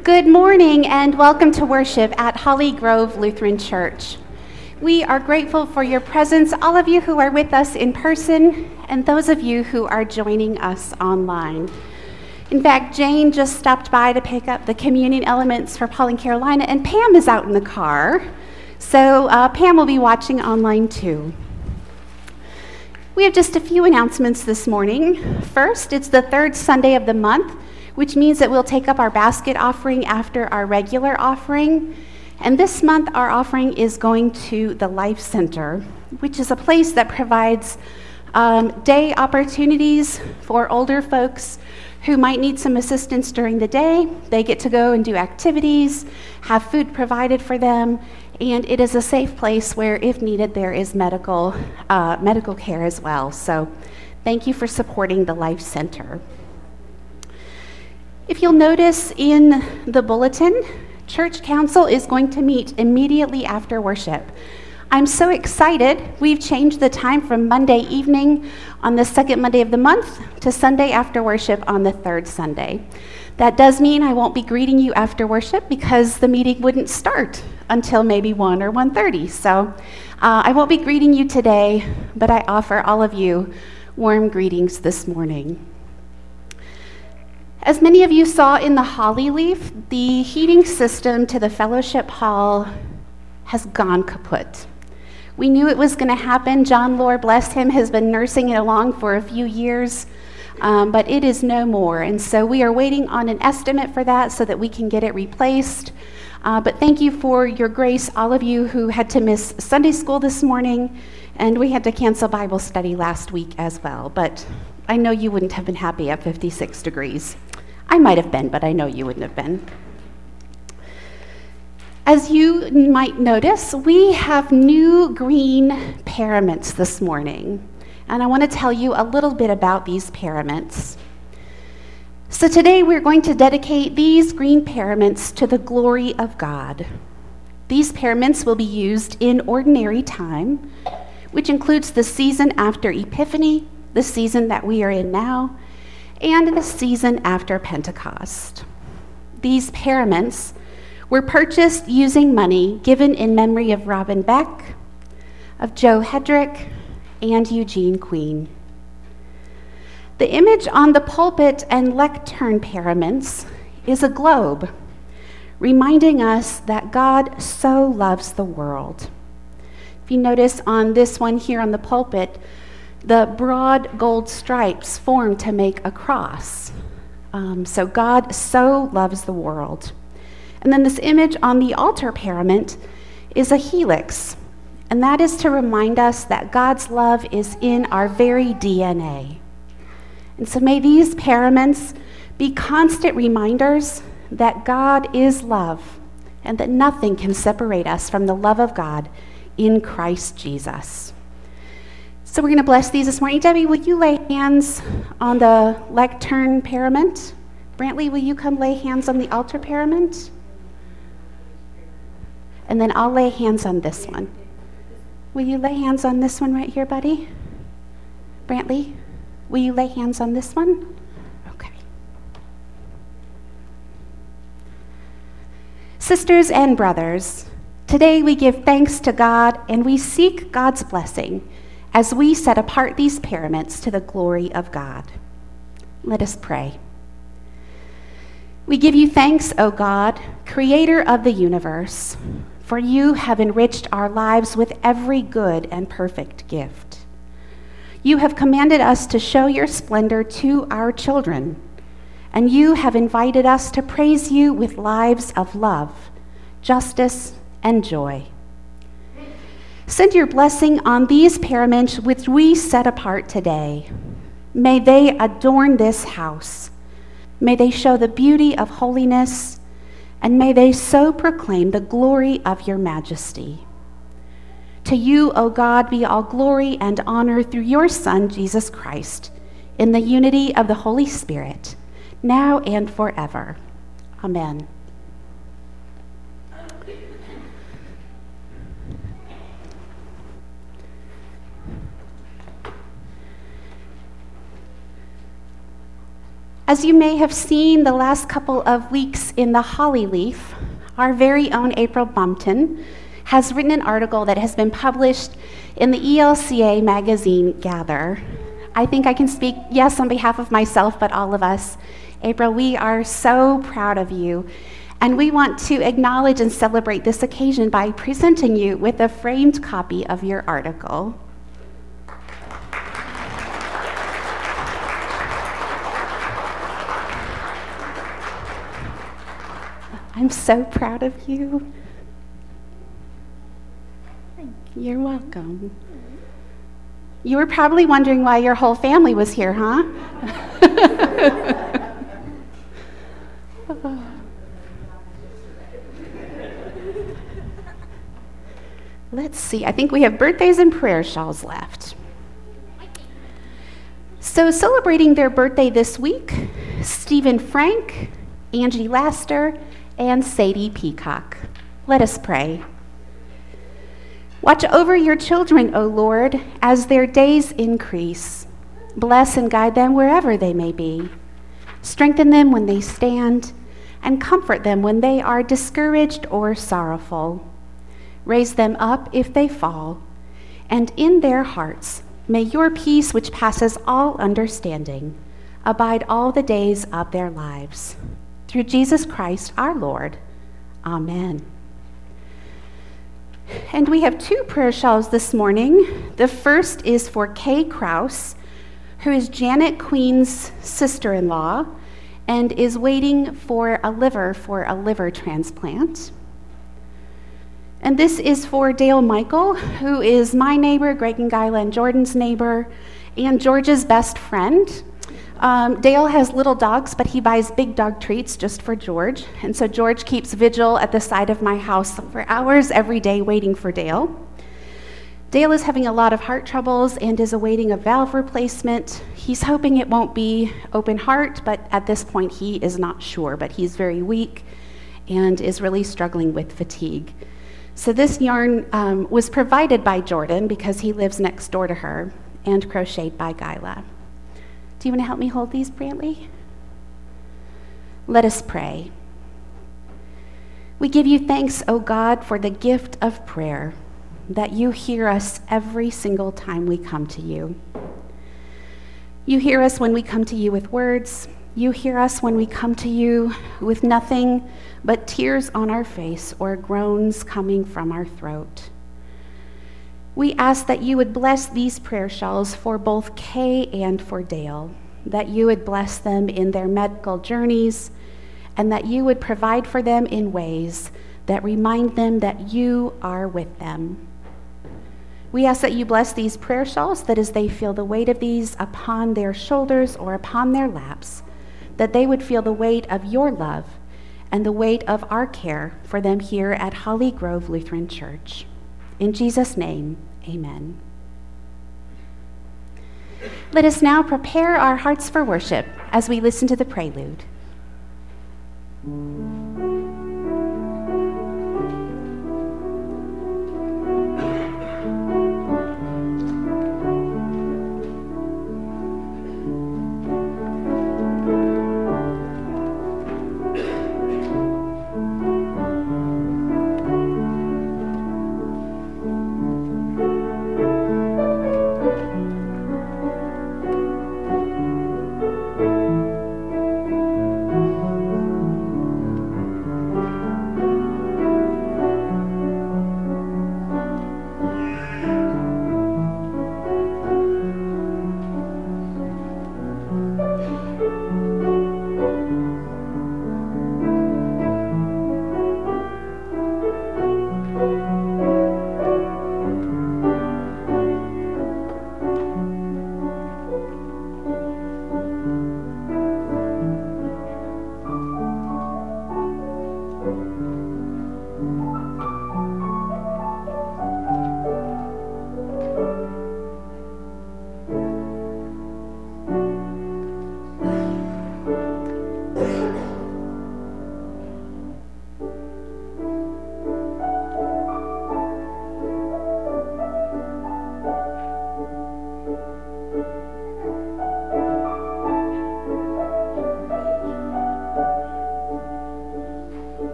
Good morning and welcome to worship at Holly Grove Lutheran Church. We are grateful for your presence, all of you who are with us in person and those of you who are joining us online. In fact, Jane just stopped by to pick up the communion elements for Paul and Carolina, and Pam is out in the car. So Pam will be watching online too. We have just a few announcements this morning. First, it's the third Sunday of the month, which means that we'll take up our basket offering after our regular offering. And this month, our offering is going to the Life Center, which is a place that provides day opportunities for older folks who might need some assistance during the day. They get to go and do activities, have food provided for them, and it is a safe place where, if needed, there is medical care as well. So thank you for supporting the Life Center. If you'll notice in the bulletin, Church Council is going to meet immediately after worship. I'm so excited. We've changed the time from Monday evening on the second Monday of the month to Sunday after worship on the third Sunday. That does mean I won't be greeting you after worship because the meeting wouldn't start until maybe 1 or 1:30. So I won't be greeting you today, but I offer all of you warm greetings this morning. As many of you saw in the holly leaf, the heating system to the fellowship hall has gone kaput. We knew it was going to happen. John Lohr, bless him, has been nursing it along for a few years, but it is no more. And so we are waiting on an estimate for that so that we can get it replaced. But thank you for your grace, all of you who had to miss Sunday school this morning, and we had to cancel Bible study last week as well. But I know you wouldn't have been happy at 56 degrees. I might have been, but I know you wouldn't have been. As you might notice, we have new green paraments this morning, and I want to tell you a little bit about these paraments. So today we're going to dedicate these green paraments to the glory of God. These paraments will be used in ordinary time, which includes the season after Epiphany, the season that we are in now, and the season after Pentecost. These paraments were purchased using money given in memory of Robin Beck, of Joe Hedrick, and Eugene Queen. The image on the pulpit and lectern paraments is a globe, reminding us that God so loves the world. If you notice on this one here on the pulpit, the broad gold stripes form to make a cross. So God so loves the world. And then this image on the altar parament is a helix, and that is to remind us that God's love is in our very DNA. And so may these paraments be constant reminders that God is love and that nothing can separate us from the love of God in Christ Jesus. So we're going to bless these this morning. Debbie, will you lay hands on the lectern parament? Brantley, will you come lay hands on the altar parament? And then I'll lay hands on this one. Will you lay hands on this one right here, buddy? Brantley, will you lay hands on this one? Okay. Sisters and brothers, today we give thanks to God and we seek God's blessing as we set apart these paraments to the glory of God. Let us pray. We give you thanks, O God, creator of the universe, for you have enriched our lives with every good and perfect gift. You have commanded us to show your splendor to our children, and you have invited us to praise you with lives of love, justice, and joy. Send your blessing on these paraments which we set apart today. May they adorn this house. May they show the beauty of holiness, and may they so proclaim the glory of your majesty. To you, O God, be all glory and honor through your Son, Jesus Christ, in the unity of the Holy Spirit, now and forever. Amen. As you may have seen the last couple of weeks in the Holly Leaf, our very own April Bumpton has written an article that has been published in the ELCA magazine, Gather. I think I can speak, yes, on behalf of myself, but all of us. April, we are so proud of you, and we want to acknowledge and celebrate this occasion by presenting you with a framed copy of your article. I'm so proud of you. You're welcome. You were probably wondering why your whole family was here, huh? Let's see, I think we have birthdays and prayer shawls left. So celebrating their birthday this week, Stephen Frank, Angie Laster, and Sadie Peacock. Let us pray. Watch over your children, O Lord, as their days increase. Bless and guide them wherever they may be. Strengthen them when they stand, and comfort them when they are discouraged or sorrowful. Raise them up if they fall, and in their hearts may your peace, which passes all understanding, abide all the days of their lives. Through Jesus Christ our Lord. Amen. And we have two prayer shawls this morning. The first is for Kay Kraus, who is Janet Queen's sister-in-law and is waiting for a liver transplant. And this is for Dale Michael, who is my neighbor, Greg and Guyla and Jordan's neighbor, and George's best friend. Dale has little dogs, but he buys big dog treats just for George. And so George keeps vigil at the side of my house for hours every day waiting for Dale. Dale is having a lot of heart troubles and is awaiting a valve replacement. He's hoping it won't be open heart, but at this point he is not sure. But he's very weak and is really struggling with fatigue. So this yarn was provided by Jordan because he lives next door to her, and crocheted by Guyla. Do you want to help me hold these, Brantley? Let us pray. We give you thanks, O God, for the gift of prayer, that you hear us every single time we come to you. You hear us when we come to you with words. You hear us when we come to you with nothing but tears on our face or groans coming from our throat. We ask that you would bless these prayer shawls for both Kay and for Dale, that you would bless them in their medical journeys, and that you would provide for them in ways that remind them that you are with them. We ask that you bless these prayer shawls, that as they feel the weight of these upon their shoulders or upon their laps, that they would feel the weight of your love and the weight of our care for them here at Holly Grove Lutheran Church. In Jesus' name, amen. Let us now prepare our hearts for worship as we listen to the prelude.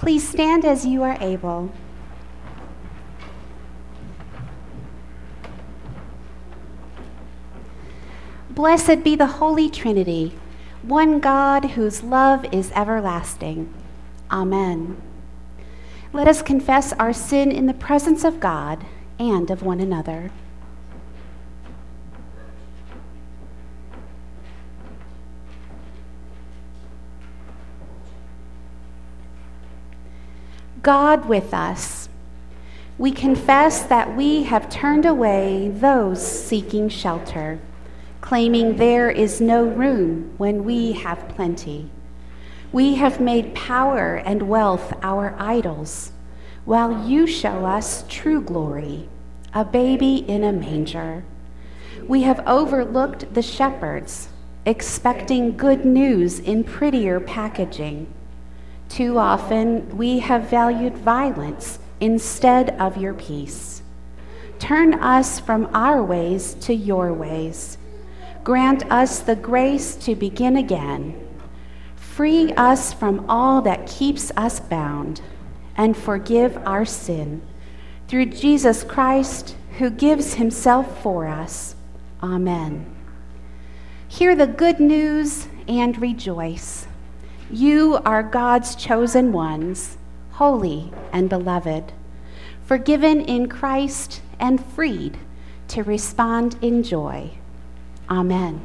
Please stand as you are able. Blessed be the Holy Trinity, one God whose love is everlasting. Amen. Let us confess our sin in the presence of God and of one another. God with us, we confess that we have turned away those seeking shelter, claiming there is no room when we have plenty. We have made power and wealth our idols, while you show us true glory, a baby in a manger. We have overlooked the shepherds, expecting good news in prettier packaging. Too often we have valued violence instead of your peace. Turn us from our ways to your ways. Grant us the grace to begin again. Free us from all that keeps us bound, and forgive our sin. Through Jesus Christ, who gives himself for us. Amen. Hear the good news and rejoice. You are God's chosen ones, holy and beloved, forgiven in Christ and freed to respond in joy. Amen.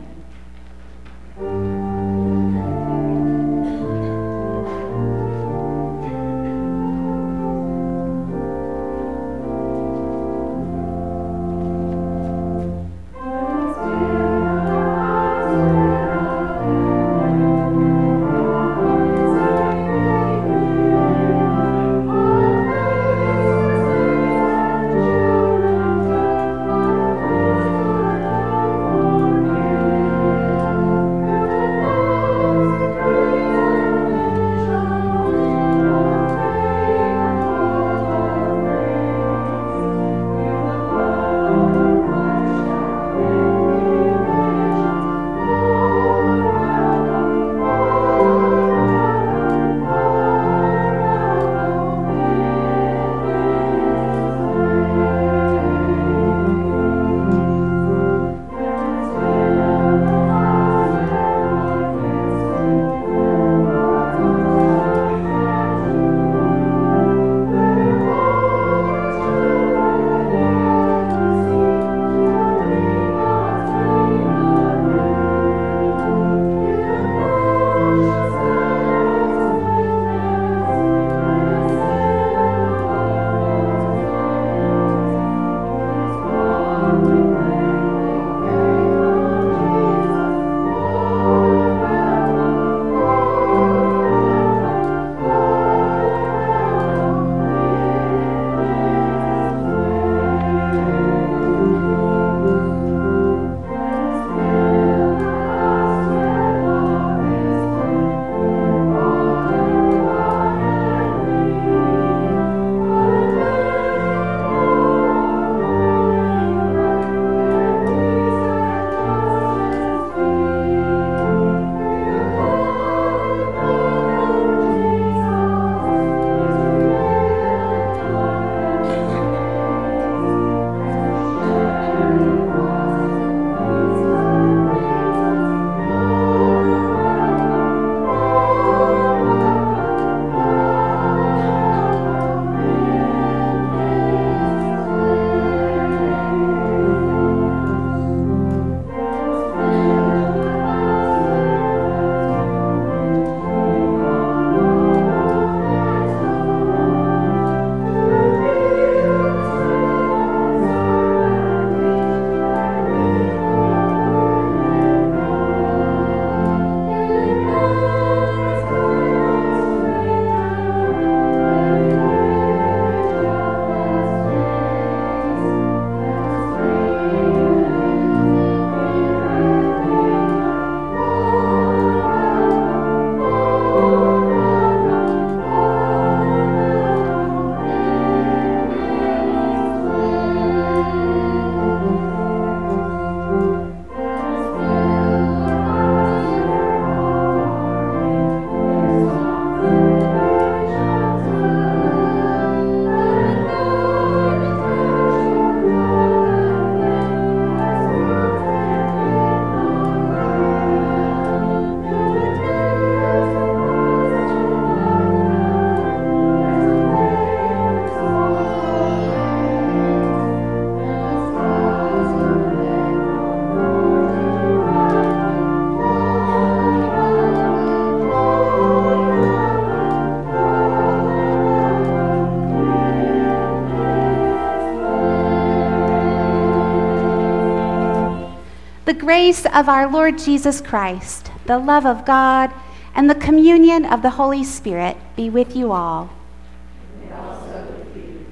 The grace of our Lord Jesus Christ, the love of God, and the communion of the Holy Spirit be with you all. And also with you.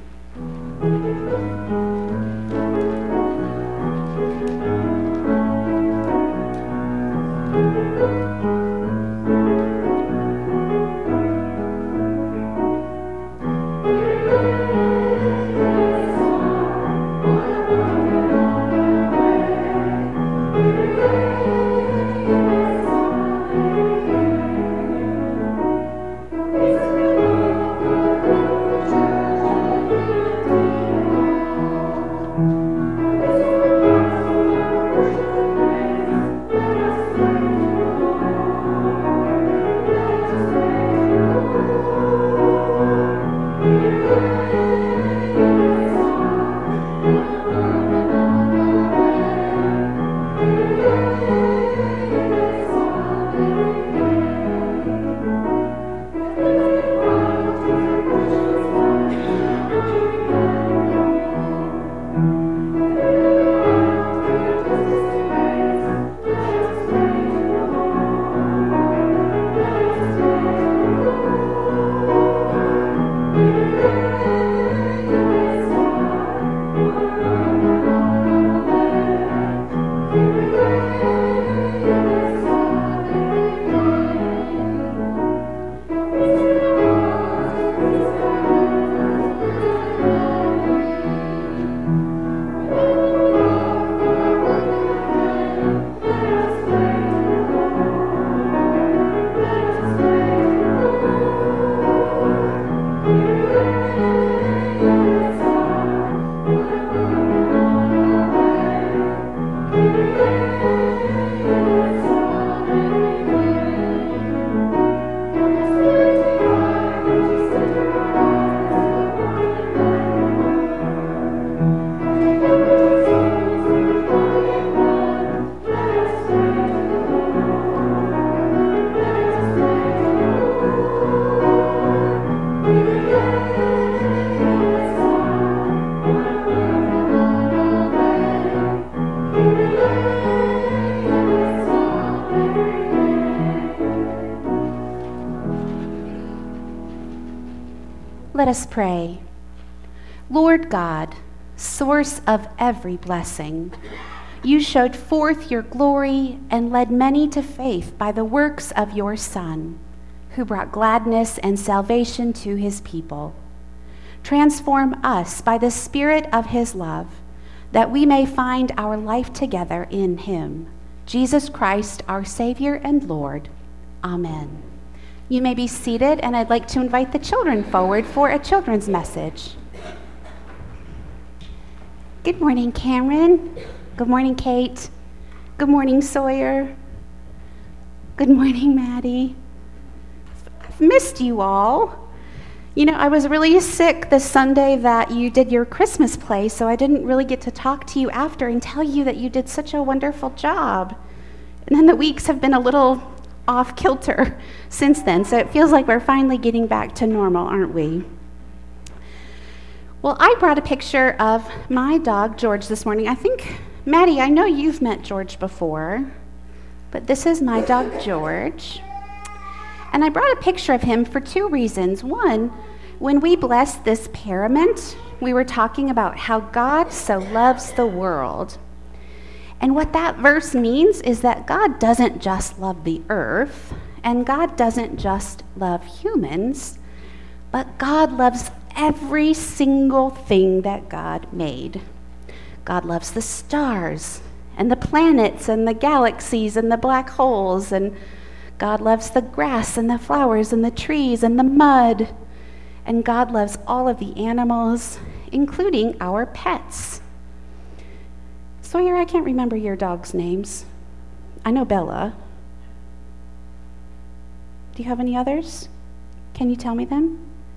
Let us pray. Lord God, source of every blessing, you showed forth your glory and led many to faith by the works of your Son, who brought gladness and salvation to his people. Transform us by the Spirit of his love, that we may find our life together in him, Jesus Christ, our Savior and Lord. Amen. You may be seated, and I'd like to invite the children forward for a children's message. Good morning, Cameron. Good morning, Kate. Good morning, Sawyer. Good morning, Maddie. I've missed you all. You know, I was really sick this Sunday that you did your Christmas play, so I didn't really get to talk to you after and tell you that you did such a wonderful job. And then the weeks have been a little off kilter since then, so it feels like we're finally getting back to normal, aren't we? Well, I brought a picture of my dog, George, this morning. I think, Maddie, I know you've met George before, but this is my dog, George. And I brought a picture of him for two reasons. One, when we blessed this parament, we were talking about how God so loves the world. And what that verse means is that God doesn't just love the earth, and God doesn't just love humans, but God loves every single thing that God made. God loves the stars, and the planets, and the galaxies, and the black holes, and God loves the grass, and the flowers, and the trees, and the mud, and God loves all of the animals, including our pets. Sawyer, I can't remember your dog's names. I know Bella. Do you have any others? Can you tell me them?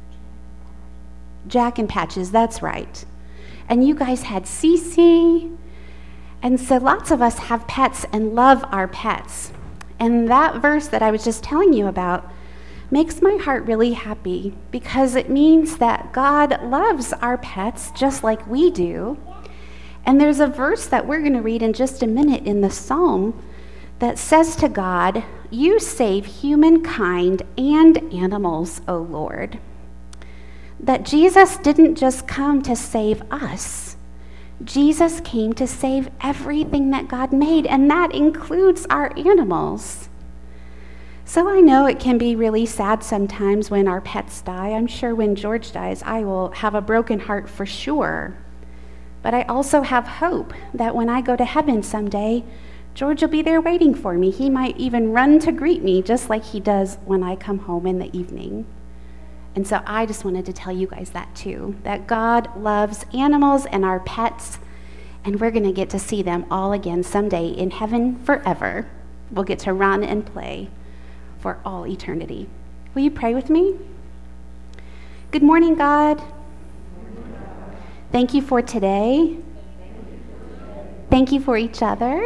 Jack and Patches, that's right. And you guys had Cece. And so lots of us have pets and love our pets. And that verse that I was just telling you about makes my heart really happy because it means that God loves our pets just like we do. And there's a verse that we're going to read in just a minute in the Psalm that says to God, "You save humankind and animals, O Lord." That Jesus didn't just come to save us. Jesus came to save everything that God made, and that includes our animals. So I know it can be really sad sometimes when our pets die. I'm sure when George dies, I will have a broken heart for sure. But I also have hope that when I go to heaven someday, George will be there waiting for me. He might even run to greet me, just like he does when I come home in the evening. And so I just wanted to tell you guys that too, that God loves animals and our pets, and we're going to get to see them all again someday in heaven forever. We'll get to run and play for all eternity. Will you pray with me? Good morning, God. Thank you for today. Thank you for each other.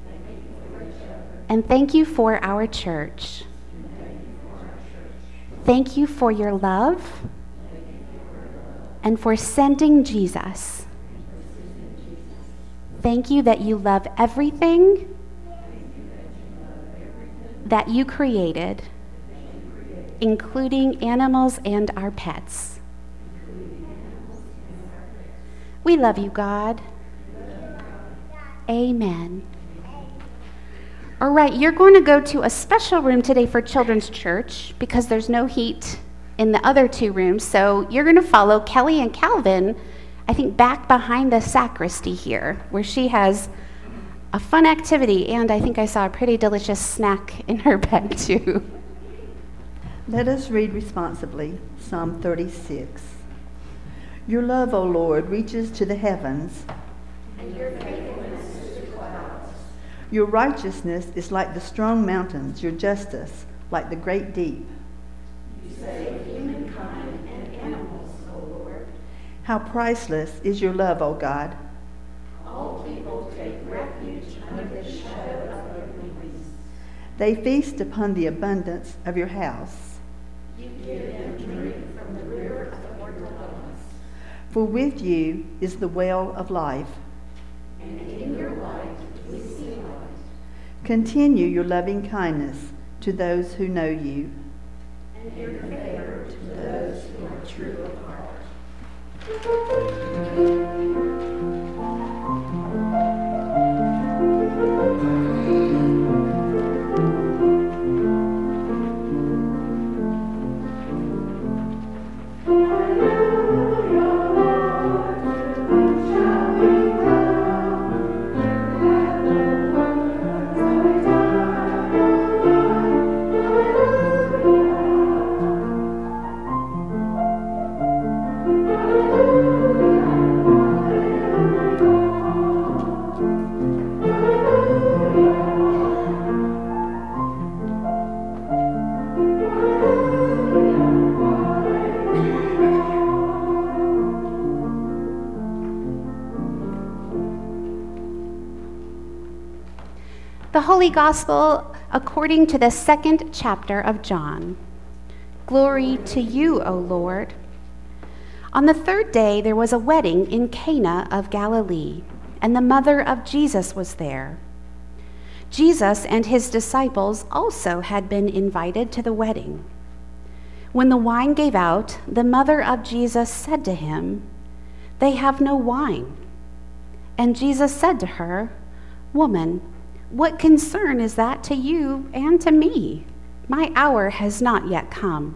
And thank you for our church. Thank you for your love and for sending Jesus. Thank you that you love everything that you created, including animals and our pets. We love you, God. Amen. All right, you're going to go to a special room today for Children's Church because there's no heat in the other two rooms. So you're going to follow Kelly and Calvin, I think, back behind the sacristy here, where she has a fun activity, and I think I saw a pretty delicious snack in her bag too. Let us read responsibly Psalm 36. Your love, O Lord, reaches to the heavens, and your faithfulness to the clouds. Your righteousness is like the strong mountains, your justice like the great deep. You save humankind and animals, O Lord. How priceless is your love, O God. All people take refuge under the shadow of your wings. They feast upon the abundance of your house. You give them drink from the river of your delights. For with you is the well of life. And in your light we see light. Continue your loving kindness to those who know you. And your favor to those who are true of heart. The Holy Gospel according to the second chapter of John. Glory to you, O Lord. On the third day there was a wedding in Cana of Galilee, and the mother of Jesus was there. Jesus and his disciples also had been invited to the wedding. When the wine gave out, the mother of Jesus said to him, "They have no wine." And Jesus said to her, "Woman, what concern is that to you and to me? My hour has not yet come."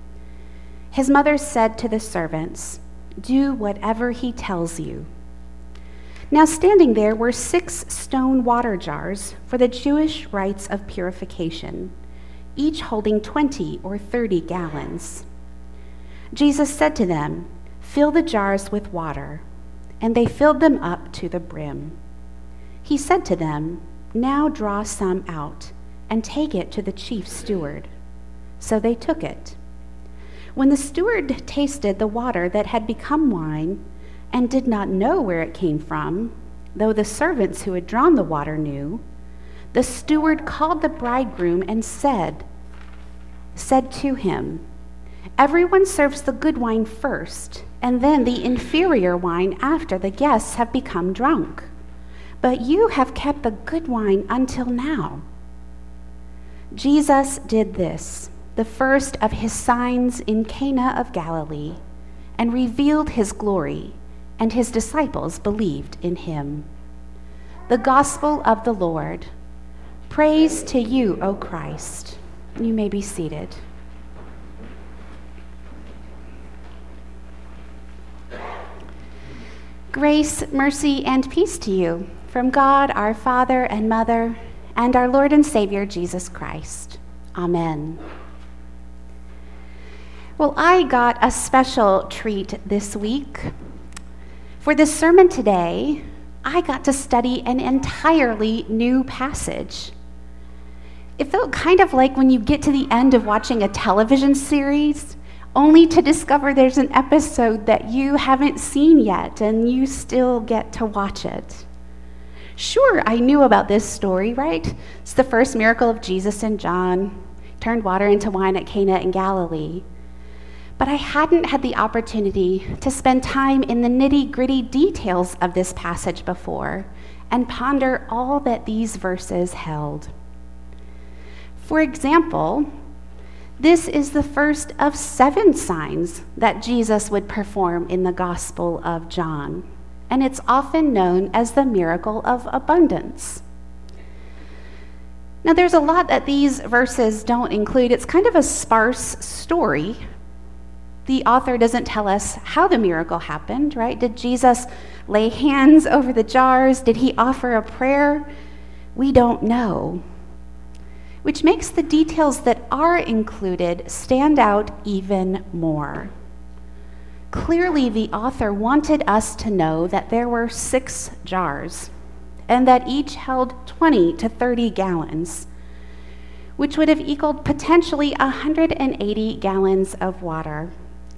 His mother said to the servants, "Do whatever he tells you." Now standing there were 6 stone water jars for the Jewish rites of purification, each holding 20 or 30 gallons. Jesus said to them, "Fill the jars with water," and they filled them up to the brim. He said to them, "Now draw some out and take it to the chief steward." So they took it. When the steward tasted the water that had become wine and did not know where it came from, though the servants who had drawn the water knew, the steward called the bridegroom and said to him, Everyone serves the good wine first, and then the inferior wine after the guests have become drunk. But you have kept the good wine until now." Jesus did this, the first of his signs in Cana of Galilee, and revealed his glory, and his disciples believed in him. The Gospel of the Lord. Praise to you, O Christ. You may be seated. Grace, mercy, and peace to you from God, our Father and Mother, and our Lord and Savior, Jesus Christ. Amen. Well, I got a special treat this week. For this sermon today, I got to study an entirely new passage. It felt kind of like when you get to the end of watching a television series, only to discover there's an episode that you haven't seen yet, and you still get to watch it. Sure, I knew about this story, right? It's the first miracle of Jesus and John. He turned water into wine at Cana in Galilee. But I hadn't had the opportunity to spend time in the nitty-gritty details of this passage before and ponder all that these verses held. For example, this is the first of 7 signs that Jesus would perform in the Gospel of John, and it's often known as the miracle of abundance. Now, there's a lot that these verses don't include. It's kind of a sparse story. The author doesn't tell us how the miracle happened, right? Did Jesus lay hands over the jars? Did he offer a prayer? We don't know. Which makes the details that are included stand out even more. Clearly, the author wanted us to know that there were 6 jars, and that each held 20 to 30 gallons, which would have equaled potentially 180 gallons of water,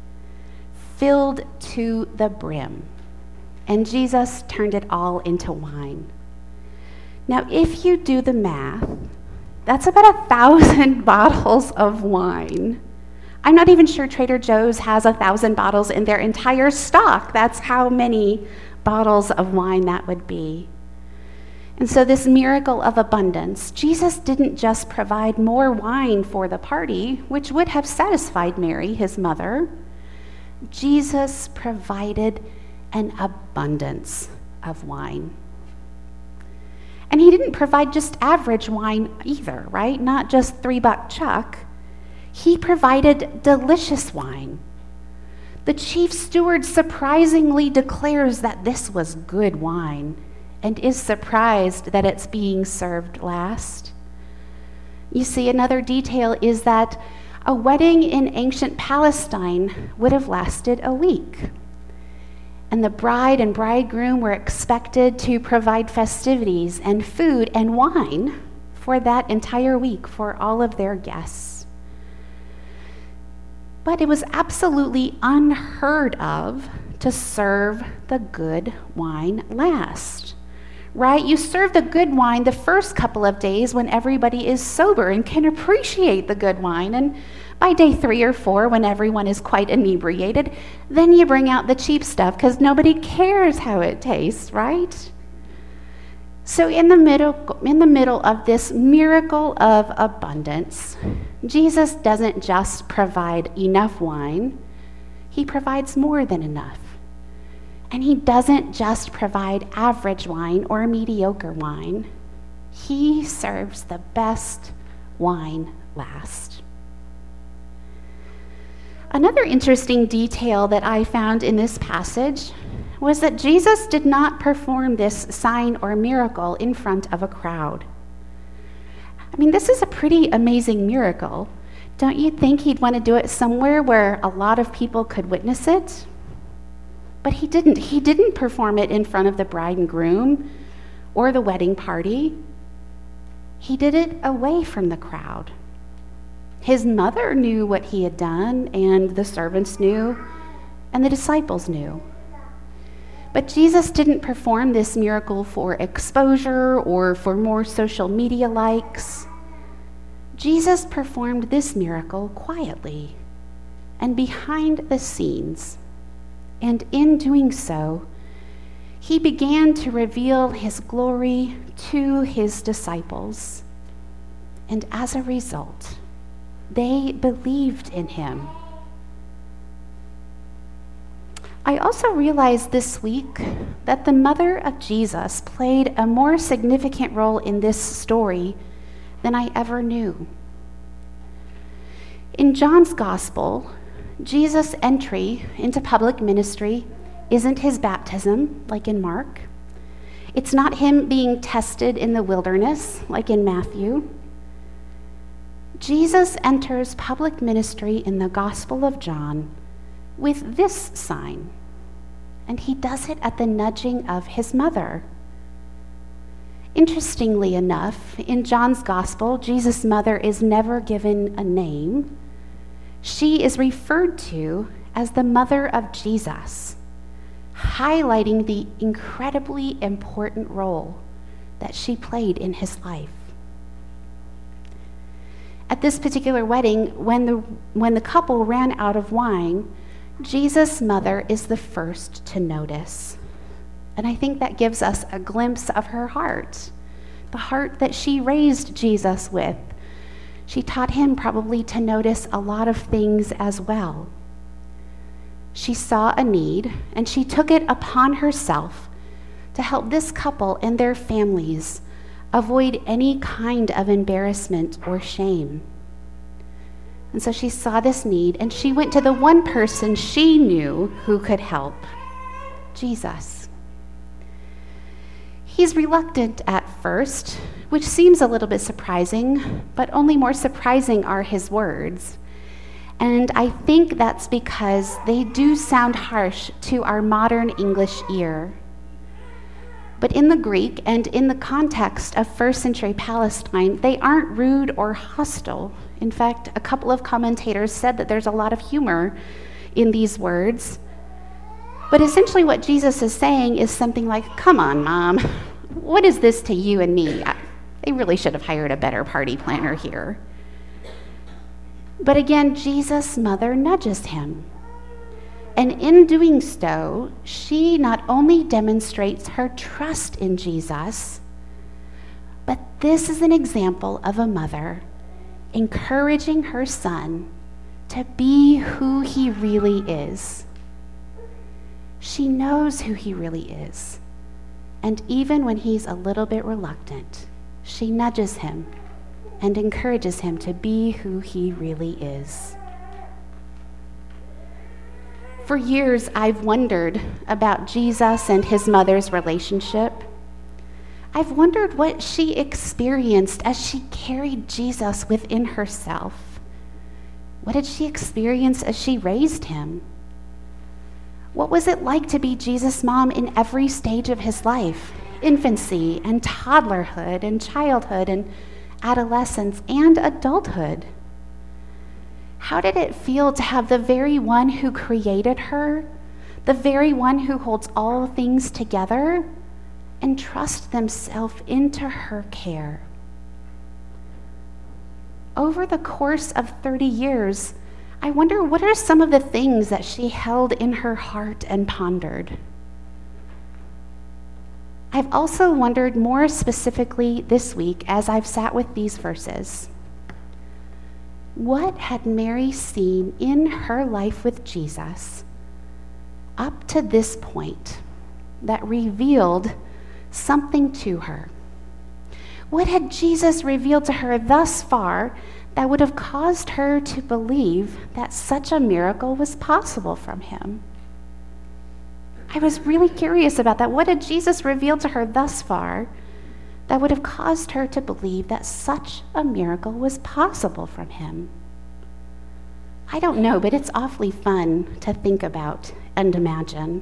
filled to the brim. And Jesus turned it all into wine. Now, if you do the math, that's about 1,000 bottles of wine. I'm not even sure Trader Joe's has 1,000 bottles in their entire stock. That's how many bottles of wine that would be. And so this miracle of abundance, Jesus didn't just provide more wine for the party, which would have satisfied Mary, his mother. Jesus provided an abundance of wine. And he didn't provide just average wine either, right? Not just $3 chuck. He provided delicious wine. The chief steward surprisingly declares that this was good wine and is surprised that it's being served last. You see, another detail is that a wedding in ancient Palestine would have lasted a week. And the bride and bridegroom were expected to provide festivities and food and wine for that entire week for all of their guests. But it was absolutely unheard of to serve the good wine last, right? You serve the good wine the first couple of days when everybody is sober and can appreciate the good wine. And by day 3 or 4, when everyone is quite inebriated, then you bring out the cheap stuff because nobody cares how it tastes, right? So in the middle of this miracle of abundance, Jesus doesn't just provide enough wine, he provides more than enough. And he doesn't just provide average wine or mediocre wine, he serves the best wine last. Another interesting detail that I found in this passage was that Jesus did not perform this sign or miracle in front of a crowd. I mean, this is a pretty amazing miracle. Don't you think he'd want to do it somewhere where a lot of people could witness it? But he didn't. He didn't perform it in front of the bride and groom or the wedding party. He did it away from the crowd. His mother knew what he had done, and the servants knew, and the disciples knew. But Jesus didn't perform this miracle for exposure or for more social media likes. Jesus performed this miracle quietly and behind the scenes. And in doing so, he began to reveal his glory to his disciples. And as a result, they believed in him. I also realized this week that the mother of Jesus played a more significant role in this story than I ever knew. In John's Gospel, Jesus' entry into public ministry isn't his baptism, like in Mark. It's not him being tested in the wilderness, like in Matthew. Jesus enters public ministry in the Gospel of John with this sign, and he does it at the nudging of his mother. Interestingly enough, in John's Gospel, Jesus' mother is never given a name. She is referred to as the mother of Jesus, highlighting the incredibly important role that she played in his life. At this particular wedding, when the couple ran out of wine, Jesus' mother is the first to notice. And I think that gives us a glimpse of her heart, the heart that she raised Jesus with. She taught him probably to notice a lot of things as well. She saw a need, and she took it upon herself to help this couple and their families avoid any kind of embarrassment or shame. And so she saw this need, and she went to the one person she knew who could help, Jesus. He's reluctant at first, which seems a little bit surprising, but only more surprising are his words. And I think that's because they do sound harsh to our modern English ear. But in the Greek and in the context of first century Palestine, they aren't rude or hostile. In fact, a couple of commentators said that there's a lot of humor in these words. But essentially what Jesus is saying is something like, come on, Mom, what is this to you and me? They really should have hired a better party planner here. But again, Jesus' mother nudges him. And in doing so, she not only demonstrates her trust in Jesus, but this is an example of a mother encouraging her son to be who he really is. She knows who he really is. And even when he's a little bit reluctant, she nudges him and encourages him to be who he really is. For years, I've wondered about Jesus and his mother's relationship. I've wondered what she experienced as she carried Jesus within herself. What did she experience as she raised him? What was it like to be Jesus' mom in every stage of his life? Infancy and toddlerhood and childhood and adolescence and adulthood. How did it feel to have the very one who created her, the very one who holds all things together, entrust themselves into her care? Over the course of 30 years, I wonder what are some of the things that she held in her heart and pondered. I've also wondered more specifically this week as I've sat with these verses. What had Mary seen in her life with Jesus up to this point that revealed something to her? What had Jesus revealed to her thus far that would have caused her to believe that such a miracle was possible from him? I was really curious about that. What had Jesus revealed to her thus far that would have caused her to believe that such a miracle was possible from him? I don't know, but it's awfully fun to think about and imagine.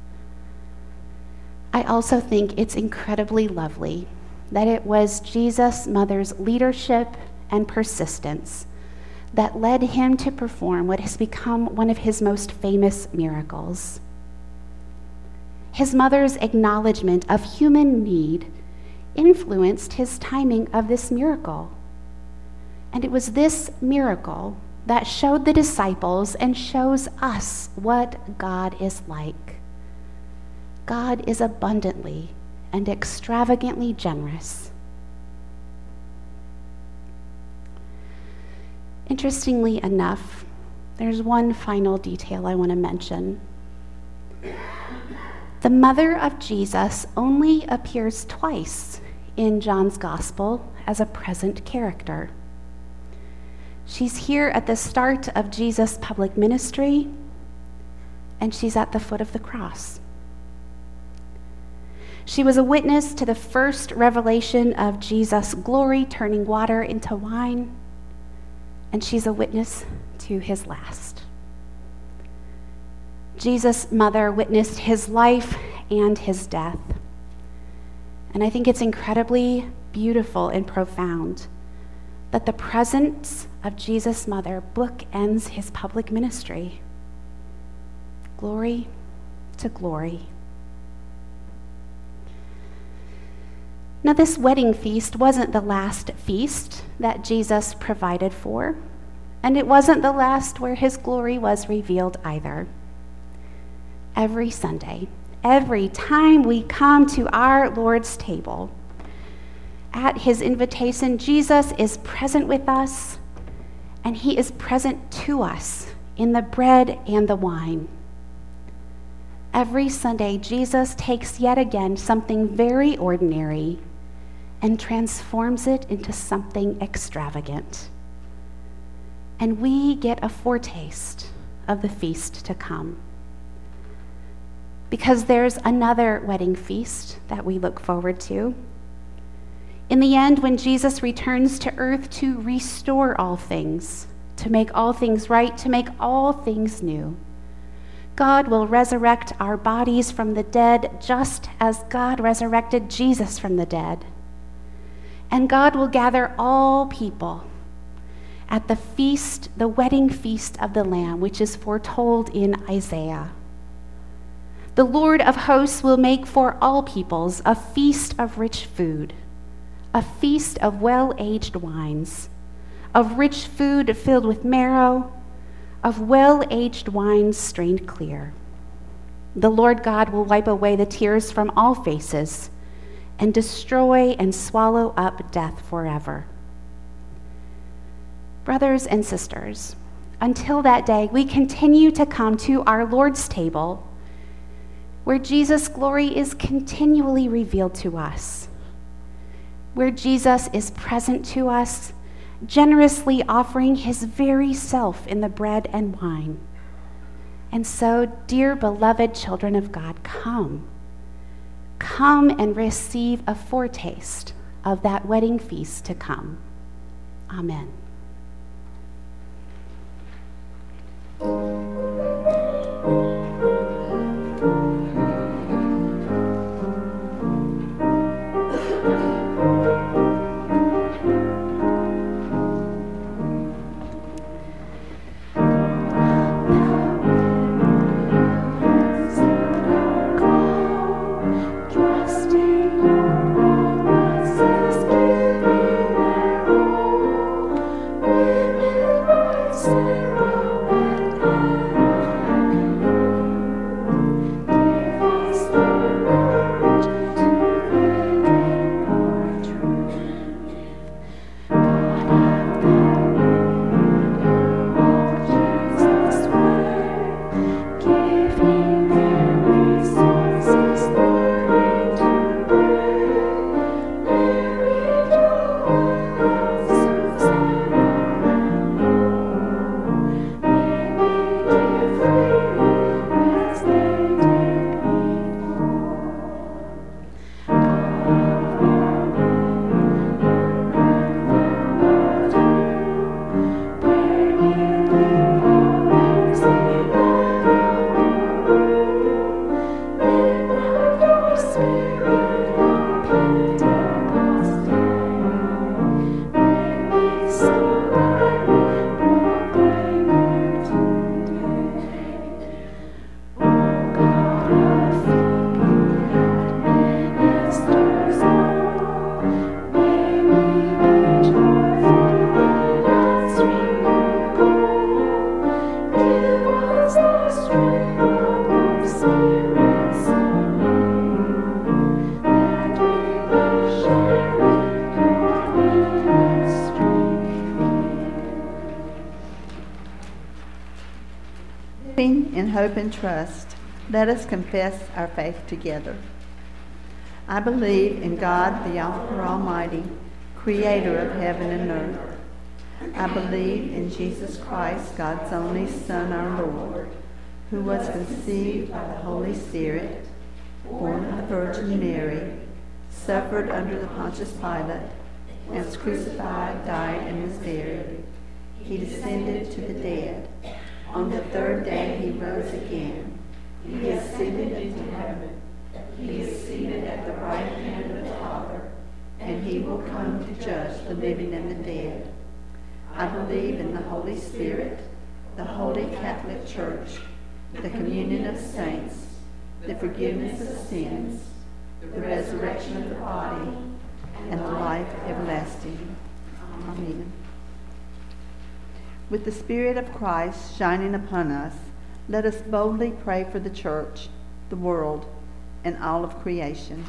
I also think it's incredibly lovely that it was Jesus' mother's leadership and persistence that led him to perform what has become one of his most famous miracles. His mother's acknowledgement of human need influenced his timing of this miracle. And it was this miracle that showed the disciples and shows us what God is like. God is abundantly and extravagantly generous. Interestingly enough, there's one final detail I want to mention. The mother of Jesus only appears twice in John's Gospel as a present character. She's here at the start of Jesus' public ministry, and she's at the foot of the cross. She was a witness to the first revelation of Jesus' glory turning water into wine, and she's a witness to his last. Jesus' mother witnessed his life and his death. And I think it's incredibly beautiful and profound that the presence of Jesus' mother bookends his public ministry. Glory to glory. Now, this wedding feast wasn't the last feast that Jesus provided for, and it wasn't the last where his glory was revealed either. Every Sunday, every time we come to our Lord's table, at his invitation, Jesus is present with us, and he is present to us in the bread and the wine. Every Sunday, Jesus takes yet again something very ordinary and transforms it into something extravagant. And we get a foretaste of the feast to come. Because there's another wedding feast that we look forward to. In the end, when Jesus returns to earth to restore all things, to make all things right, to make all things new, God will resurrect our bodies from the dead just as God resurrected Jesus from the dead. And God will gather all people at the feast, the wedding feast of the Lamb, which is foretold in Isaiah. The Lord of hosts will make for all peoples a feast of rich food, a feast of well-aged wines, of rich food filled with marrow, of well-aged wines strained clear. The Lord God will wipe away the tears from all faces and destroy and swallow up death forever. Brothers and sisters, until that day, we continue to come to our Lord's table, where Jesus' glory is continually revealed to us, where Jesus is present to us, generously offering his very self in the bread and wine. And so, dear beloved children of God, come and receive a foretaste of that wedding feast to come. Amen. Sarah hope and trust, let us confess our faith together. I believe in God, the Almighty, creator of heaven and earth. I believe in Jesus Christ, God's only Son, our Lord, who was conceived by the Holy Spirit, born of the Virgin Mary, suffered under the Pontius Pilate, and was crucified, died, and was buried. He descended to the dead. On the third day he rose again. He ascended into heaven. He is seated at the right hand of the Father, and he will come to judge the living and the dead. I believe in the Holy Spirit, the Holy Catholic Church, the communion of saints, the forgiveness of sins, the resurrection of the body, and the life everlasting. Amen. With the Spirit of Christ shining upon us, let us boldly pray for the church, the world, and all of creation.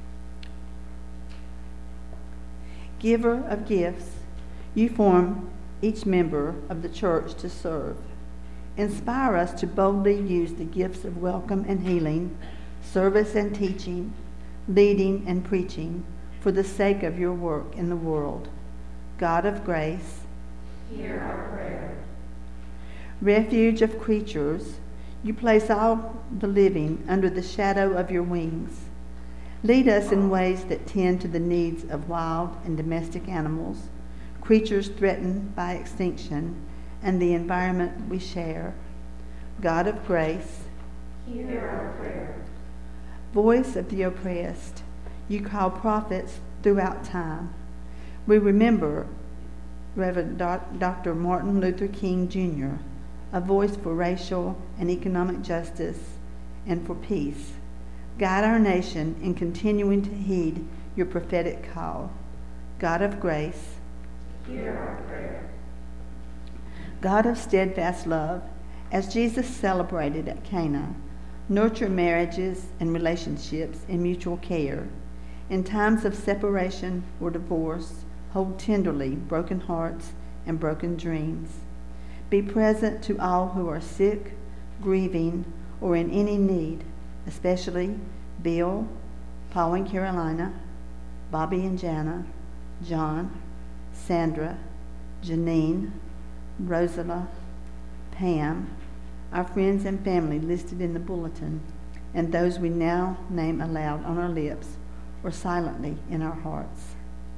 Giver of gifts, you form each member of the church to serve. Inspire us to boldly use the gifts of welcome and healing, service and teaching, leading and preaching for the sake of your work in the world. God of grace, hear our prayer. Refuge of creatures, you place all the living under the shadow of your wings. Lead us in ways that tend to the needs of wild and domestic animals, creatures threatened by extinction, and the environment we share. God of grace, hear our prayer. Voice of the oppressed, you call prophets throughout time. We remember Reverend Dr. Martin Luther King Jr., a voice for racial and economic justice and for peace. Guide our nation in continuing to heed your prophetic call. God of grace, hear our prayer. God of steadfast love, as Jesus celebrated at Cana, nurture marriages and relationships in mutual care. In times of separation or divorce, hold tenderly broken hearts and broken dreams. Be present to all who are sick, grieving, or in any need, especially Bill, Paul and Carolina, Bobby and Jana, John, Sandra, Janine, Rosala, Pam, our friends and family listed in the bulletin, and those we now name aloud on our lips or silently in our hearts.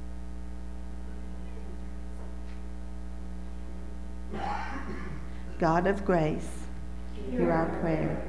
God of grace, hear our prayer.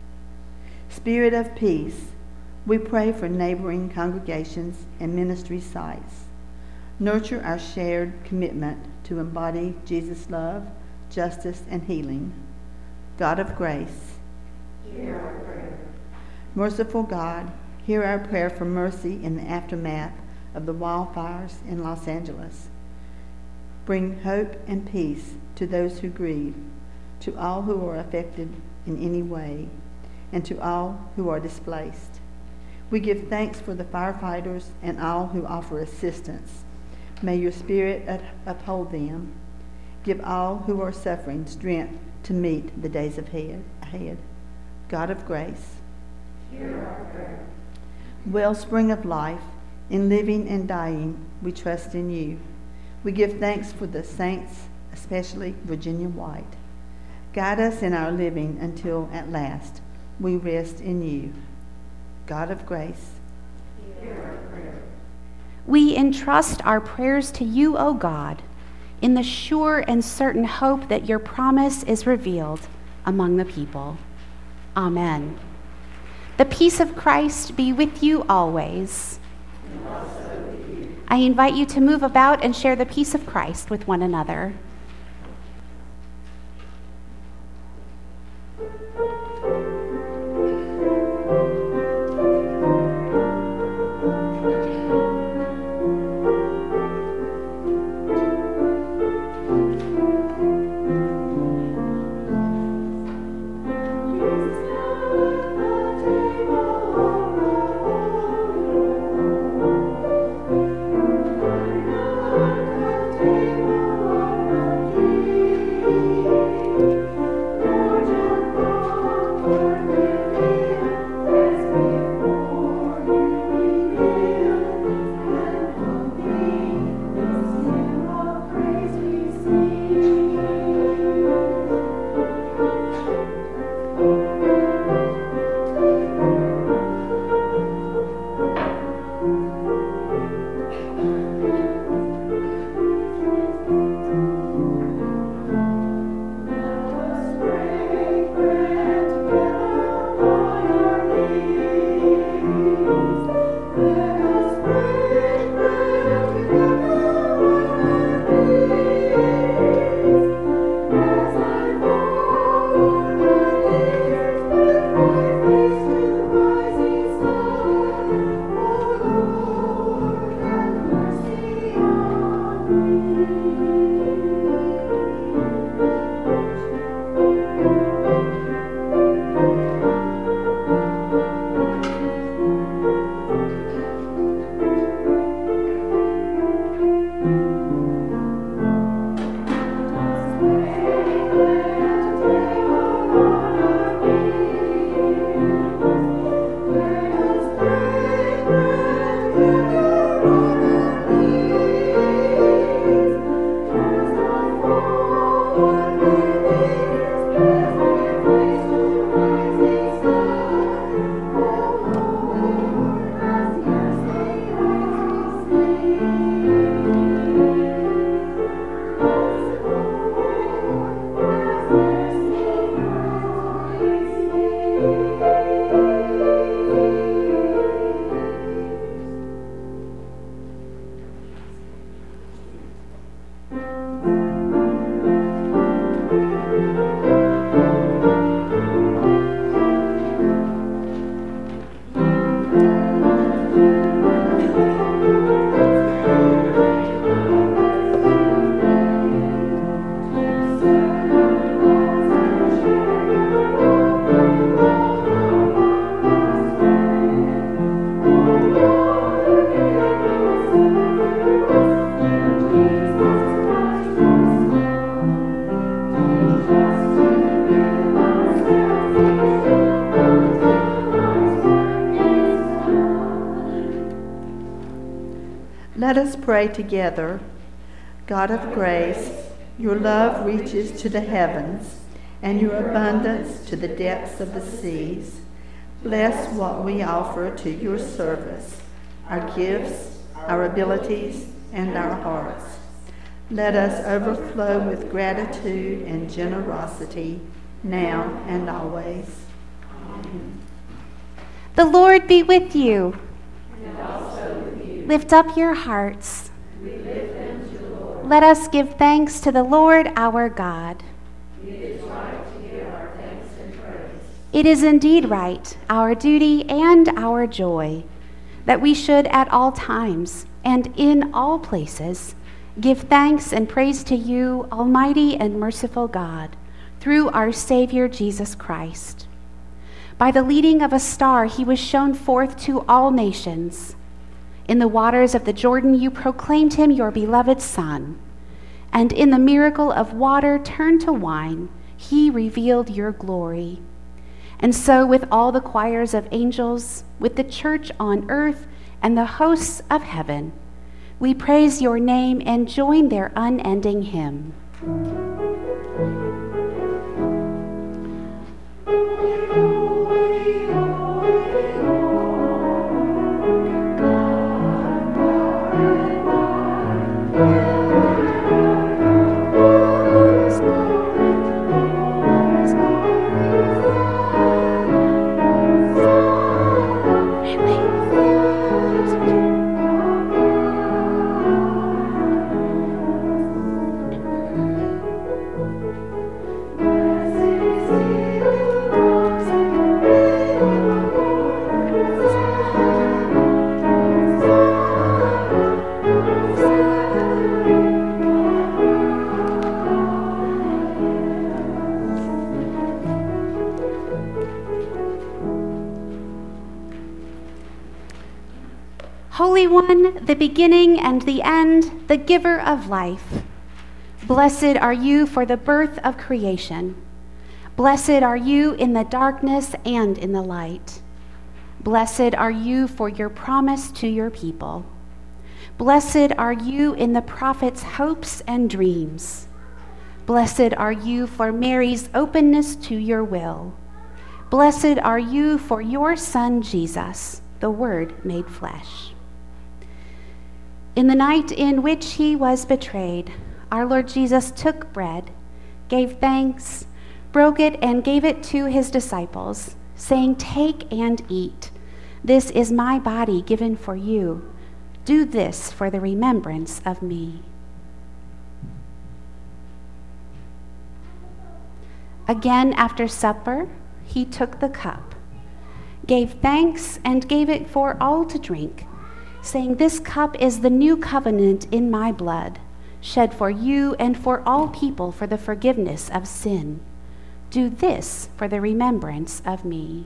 Spirit of peace, we pray for neighboring congregations and ministry sites. Nurture our shared commitment to embody Jesus' love, justice, and healing. God of grace, hear our prayer. Merciful God, hear our prayer for mercy in the aftermath of the wildfires in Los Angeles. Bring hope and peace to those who grieve, to all who are affected in any way, and to all who are displaced. We give thanks for the firefighters and all who offer assistance. May your Spirit uphold them. Give all who are suffering strength to meet the days ahead. God of grace, hear our prayer. Wellspring of life, in living and dying, we trust in you. We give thanks for the saints, especially Virginia White. Guide us in our living until at last we rest in you. God of grace, hear our prayer. We entrust our prayers to you, O God, in the sure and certain hope that your promise is revealed among the people. Amen. The peace of Christ be with you always. And also with you. I invite you to move about and share the peace of Christ with one another. Thank you. Let us pray together. God of grace, your love reaches to the heavens, and your abundance to the depths of the seas. Bless what we offer to your service, our gifts, our abilities, and our hearts. Let us overflow with gratitude and generosity, now and always. Amen. The Lord be with you. And also with you. Lift up your hearts. We lift them to the Lord. Let us give thanks to the Lord our God. It is right to give our thanks and praise. It is indeed right, our duty and our joy, that we should at all times and in all places give thanks and praise to you, Almighty and merciful God, through our Savior Jesus Christ. By the leading of a star, he was shown forth to all nations. In the waters of the Jordan, you proclaimed him your beloved Son. And in the miracle of water turned to wine, he revealed your glory. And so, with all the choirs of angels, with the church on earth and the hosts of heaven, we praise your name and join their unending hymn. Holy One, the beginning and the end, the giver of life, blessed are you for the birth of creation. Blessed are you in the darkness and in the light. Blessed are you for your promise to your people. Blessed are you in the prophet's hopes and dreams. Blessed are you for Mary's openness to your will. Blessed are you for your Son, Jesus, the Word made flesh. In the night in which he was betrayed, our Lord Jesus took bread, gave thanks, broke it, and gave it to his disciples, saying, "Take and eat. This is my body given for you. Do this for the remembrance of me." Again, after supper, he took the cup, gave thanks, and gave it for all to drink, saying, "This cup is the new covenant in my blood, shed for you and for all people for the forgiveness of sin. Do this for the remembrance of me."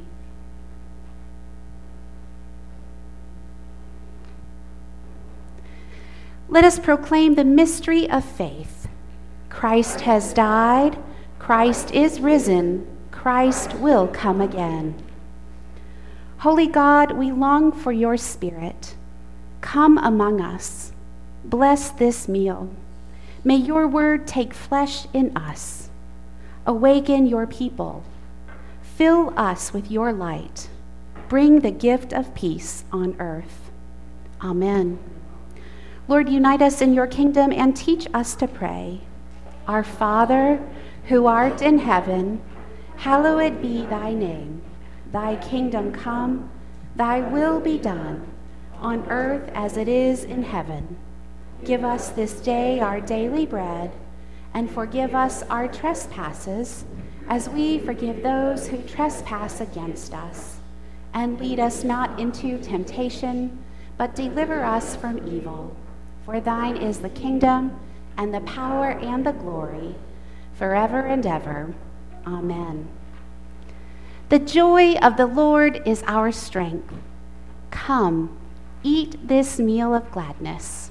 Let us proclaim the mystery of faith. Christ has died, Christ is risen, Christ will come again. Holy God, we long for your Spirit. Come among us. Bless this meal. May your word take flesh in us. Awaken your people. Fill us with your light. Bring the gift of peace on earth. Amen. Lord, unite us in your kingdom and teach us to pray. Our Father, who art in heaven, hallowed be thy name. Thy kingdom come, thy will be done, on earth as it is in heaven. Give us this day our daily bread, and forgive us our trespasses, as we forgive those who trespass against us. And lead us not into temptation, but deliver us from evil. For thine is the kingdom, and the power, and the glory, forever and ever. Amen. The joy of the Lord is our strength. Come, eat this meal of gladness.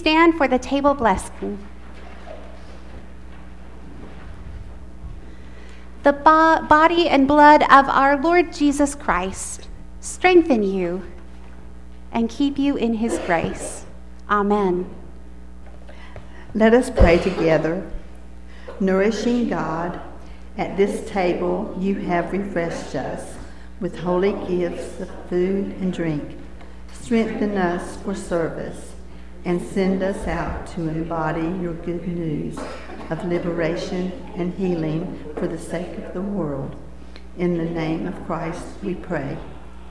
stand for the table blessing? The body and blood of our Lord Jesus Christ strengthen you and keep you in his grace. Amen. Let us pray together. Nourishing God, at this table you have refreshed us with holy gifts of food and drink. Strengthen us for service and send us out to embody your good news of liberation and healing for the sake of the world. In the name of Christ we pray.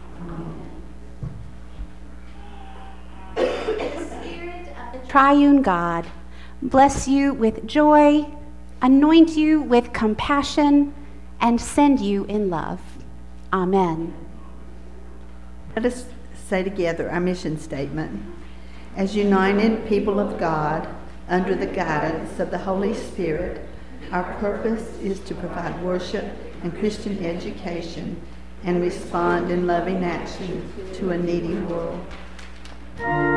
The Spirit of the Triune God bless you with joy, anoint you with compassion, and send you in love. Amen. Let us say together our mission statement. As united people of God, under the guidance of the Holy Spirit, our purpose is to provide worship and Christian education and respond in loving action to a needy world.